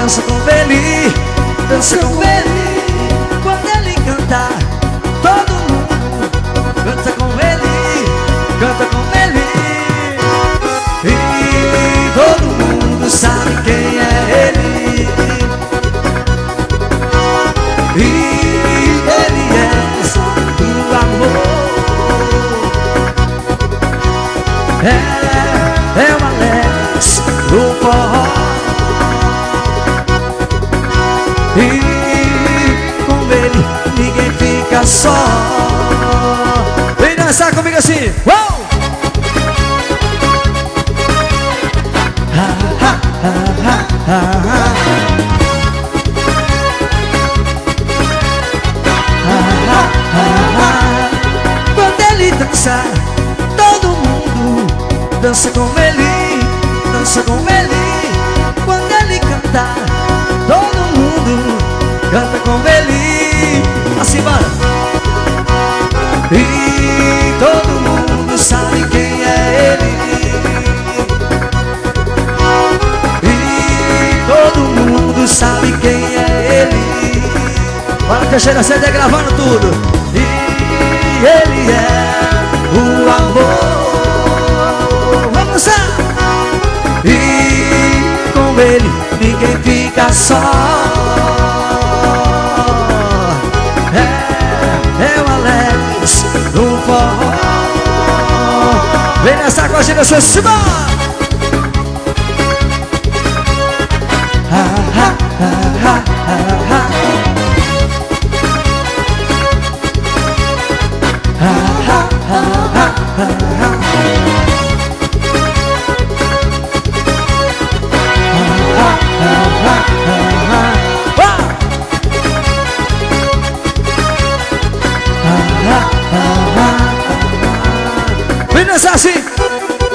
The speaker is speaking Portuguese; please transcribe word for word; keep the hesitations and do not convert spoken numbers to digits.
dança com ele, dança com ele. Quando ele cantar, todo mundo canta com ele, canta com ele. E todo mundo sabe quem é ele. E ele é do amor. É, é o Alex do forró. E com ele ninguém fica só. Vem dançar comigo assim. Uou! Ha, ha, ha, ha, ha, ha. Quando ele dança, todo mundo dança com ele, dança com ele. Quando ele canta, todo mundo canta com ele. Assim, bora. E todo mundo sabe quem é ele. E todo mundo sabe quem é ele. Bora, Teixeira C D gravando tudo. E ele é o amor. Vamos lá. E com ele ninguém fica só. É, é o Alex do forró. Vem nessa com a gente, seu cima. Ha, ha, ha, ha, ha, ha. Ha, ha, ha, ha, ha, ha. Vem dançar assim.